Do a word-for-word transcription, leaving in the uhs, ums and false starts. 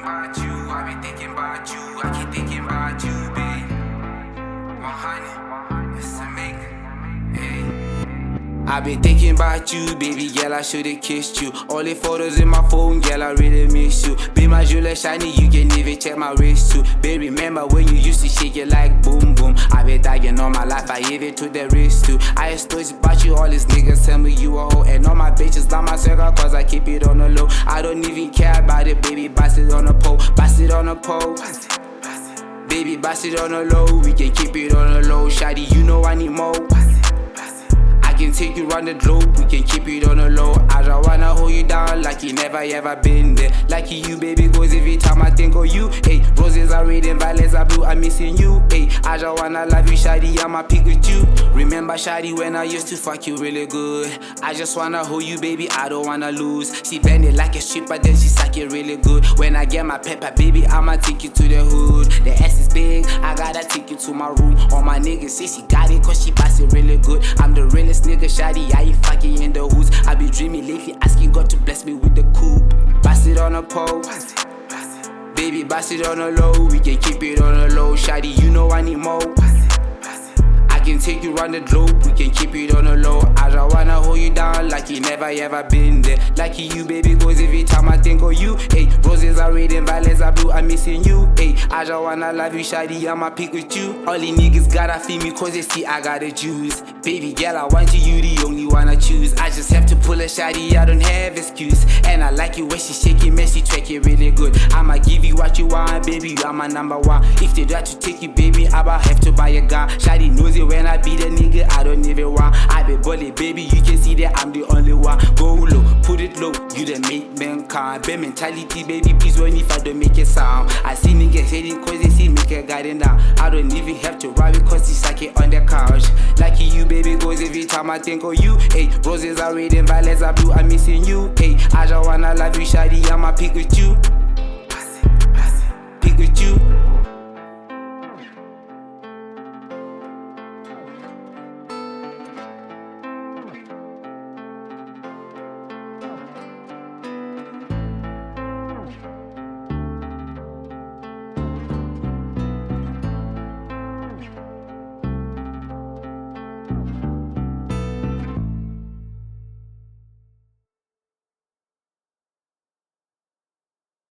about you, I be thinking about you, I keep thinking about you, babe. one hundred, it's a make, hey. I been thinking about you, baby girl, I should've kissed you. All the photos in my phone, girl, I really miss you. Be my jewelry shiny, you can even check my wrist too. Baby, remember when you used to shake it like boom boom. I been dying all my life, I hit it to the wrist too. I stories about you, all these niggas tell me you a hoe. And all my bitches like my circle, cause I keep it on the low. I don't even care about it, baby, bust it on the pole, bust it on the pole. Baby, bust it on the low, we can keep it on the low. Shawty, you know I need more. I can take you round the globe, we can keep it on the low. I just wanna hold you down like you never ever been there. Like you, baby, goes every time I think of you. Hey, roses are red and violets are blue, I'm missing you. Hey, I just wanna love you, shawty, I'ma pick with you. Remember, shawty, when I used to fuck you really good. I just wanna hold you, baby, I don't wanna lose. She bend it like a stripper, then she suck it really good. When I get my pepper, baby, I'ma take you to the hood. The ass is big, I gotta take you to my room. All my niggas say she got it, cause she pass it really good. I'm the realest nigga, shawty, I ain't fucking in the hoods. I be dreaming lately, asking God to bless me with the coupe. Bust it on a pole, baby, bust it on the low. We can keep it on the low, shawty, you know I need more. I can take you round the globe, we can keep it on the low. I just wanna hold you down like you never ever been there. Like you, baby, goes every time I think of you. Hey, roses are red and violets are blue, I'm missing you. Hey, I just wanna love you, shawty, I'ma pick with you. All these niggas gotta feel me cause they see I got the juice. Baby girl, I want you, you the only one I choose. I just have to pull a shawty, I don't have excuse. And I like it when she shake it, man, she track it really good. I'ma give you what you want, baby, you are my number one. If they try to take you, baby, I'ma have to buy a gun. Shawty knows it when I be the nigga, I don't even want. I be bully, baby, you can see that I'm the only one. Go low, put it low, you the make man calm. Bad mentality, baby, please run if I don't make it sound. I see niggas hating cause they see me get guiding down. I don't even have to ride it cause they suck it on the couch. Like you, baby, goes every time I think of you. Hey, roses are red and violets are blue, I'm missing you. Hey, I just wanna love you, shawty, I'ma pick with you. Pick with you.